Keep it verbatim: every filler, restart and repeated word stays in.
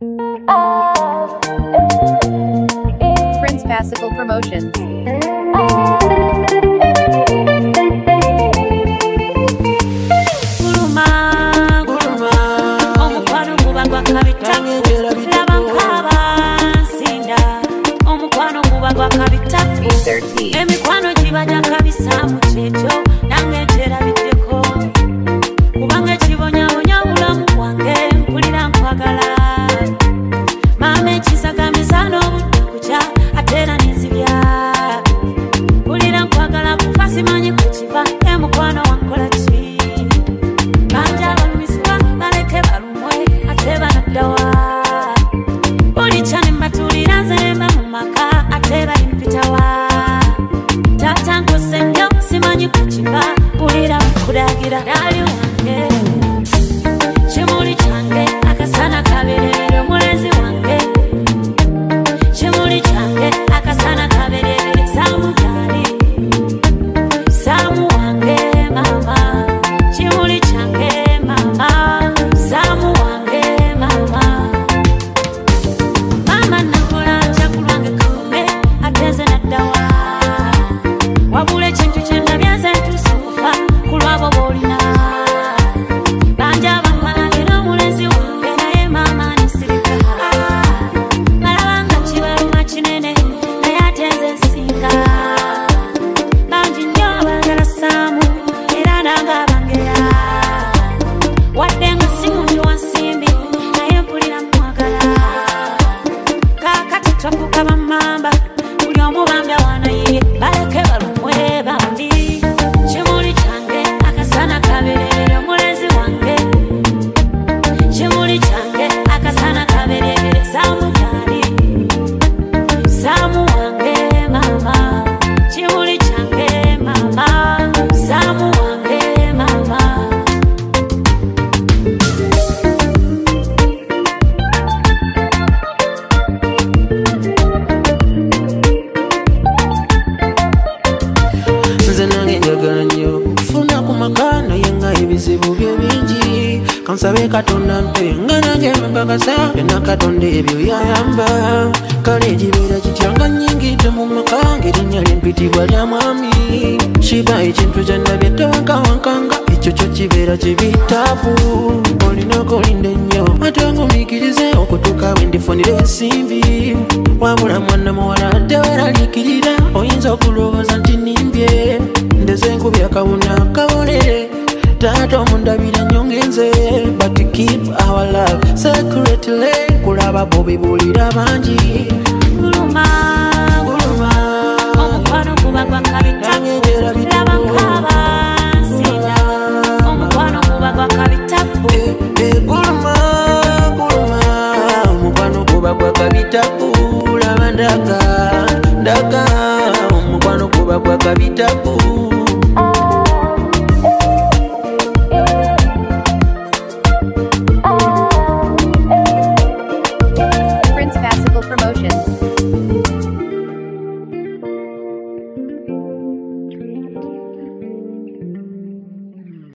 Prince Passical Promotions. Emikwano gibaja kabisa mu kyekyo nange nterabideko kubanga kibonyabonya bulamu bwange mpulira nkwagala mama ekisagamiza n'obudde kukya ate era nenzibya mpulira nkwagala kufa simanyi ku kiva emukwano wankola ki banja abalumizibwa baleke balumwe ate banaddawa buli kya ne mbatuulira nze nemba mu maka ate balimpitawa kuchiba pulira kuragira dali wange chimuli change akasana kaberere mulezi wange chimuli change akasana kaberere samu dali samu wange mama chimuli change mama samu wange mama mama nakola chakulwange kume ateze na dawa wabule chintu chenda kulwabo bolina banja bamalagira mulezi wange naye mama nisirika malabanga kibaluma kinene naye atenze nsinga banji nnyo abagala Saamu era nanga bangera wadde nga si muntu wa nsimbi naye mpulira mwagala kakati twafuuka bammamba buli omu bambya wanaye baleke balumwe bambi kaberere mulezi wange chimuli change akasana kaberere samu dali samu wange mama chimuli change mama samu wange mama nze nange njagala nnyo funa ku makano yenga ebizibu bye bingi kansabe Katonda mpe nga nange mbagasa byonna Katonda ebyo yayamba kale ekibeera kityanga nnyingidde mu maka ng'erinnya ly'empitibwa lya mwami kiba ekintu kyandabye tewankawankanga ekyo kyo kibeera kibitaapu olinako olinda ennyo ate ngumiikirize okutuuka we ndifunira ensimbi wabula mwana muwala teweraliikirira oyinza okulowooza nti nimbye ndeze nkubya kawuna kabolere taata omundabira nnyo ngenze but keep our love secretly kulaba bobibulira bangi guluma guluma omukwano kuba gwa kabita laba nkaba nsinda omukwano kuba gwa kabita guluma guluma omukwano kuba gwa kabita laba ndaga ndaga omukwano kuba gwa kabita